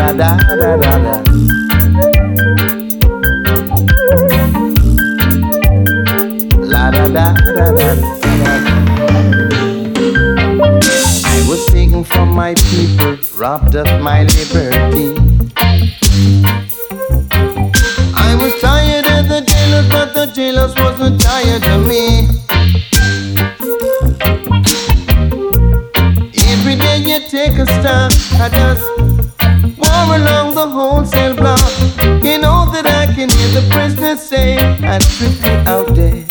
da da da da. La da da da da da. I was taken from my people, robbed of my liberty. I was tired of the jailers, but the jailers wasn't tired of me. Every day you take a step, I just walk along the wholesale block. You know that I can hear the prisoners say, I'm strictly out there.